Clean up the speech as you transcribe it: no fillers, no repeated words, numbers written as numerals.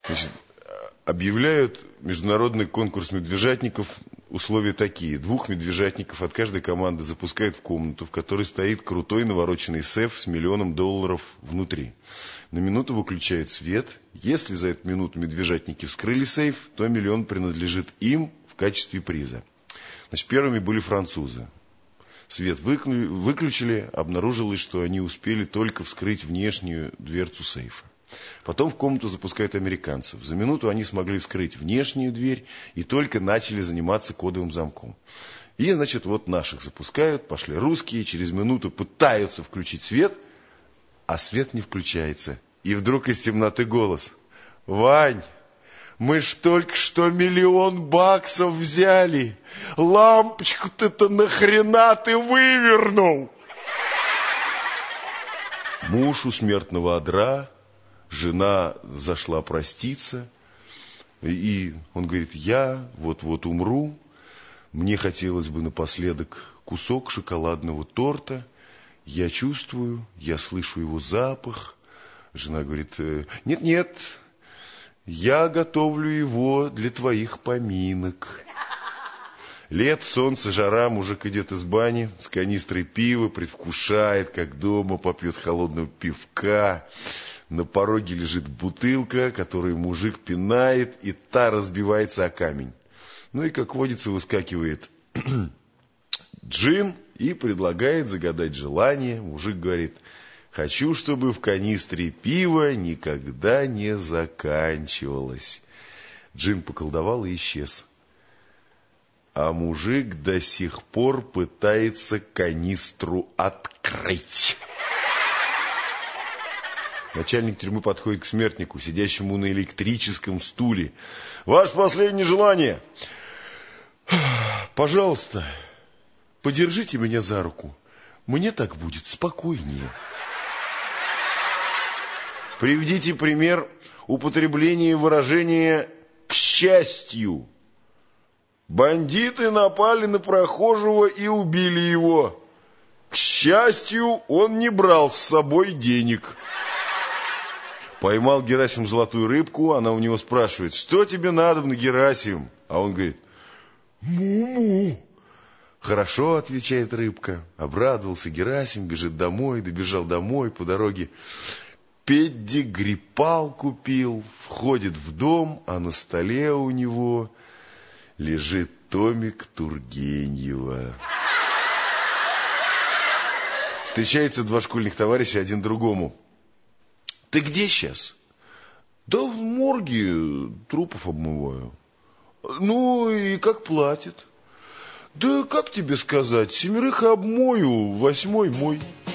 Значит, объявляют международный конкурс медвежатников. Условия такие. 2 медвежатников от каждой команды запускают в комнату, в которой стоит крутой навороченный сейф с $1 миллион внутри. На минуту выключают свет. Если за эту минуту медвежатники вскрыли сейф, то $1 миллион принадлежит им в качестве приза. Значит, первыми были французы. Свет выключили, обнаружилось, что они успели только вскрыть внешнюю дверцу сейфа. Потом в комнату запускают американцев. За минуту они смогли вскрыть внешнюю дверь и только начали заниматься кодовым замком. И, значит, вот наших запускают, пошли русские, через минуту пытаются включить свет, а свет не включается. И вдруг из темноты голос: «Вань, мы ж только что $1 миллион взяли. Лампочку-то нахрена ты вывернул?» Муж у смертного одра, жена зашла проститься, и он говорит: я вот-вот умру, мне хотелось бы напоследок кусок шоколадного торта, я чувствую, я слышу его запах. Жена говорит: нет-нет, я готовлю его для твоих поминок. Лет, солнце, жара, мужик идет из бани с канистрой пива, предвкушает, как дома попьет холодного пивка. На пороге лежит бутылка, которую мужик пинает, и та разбивается о камень. Ну и, как водится, выскакивает джин и предлагает загадать желание. Мужик говорит: хочу, чтобы в канистре пива никогда не заканчивалось. Джин поколдовал и исчез. А мужик до сих пор пытается канистру открыть. Начальник тюрьмы подходит к смертнику, сидящему на электрическом стуле. Ваше последнее желание. Пожалуйста, подержите меня за руку. Мне так будет спокойнее. Приведите пример употребления выражения «к счастью». Бандиты напали на прохожего и убили его. К счастью, он не брал с собой денег. Поймал Герасим золотую рыбку, она у него спрашивает: что тебе надобно, Герасим? А он говорит: му-му. Хорошо, отвечает рыбка. Обрадовался Герасим, бежит домой, добежал домой, по дороге педигрипал купил, входит в дом, а на столе у него лежит томик Тургенева. Встречаются 2 школьных товарища один другому. Ты где сейчас? Да в морге трупов обмываю. Ну и как платят? Да как тебе сказать, 7 обмою, 8 мой.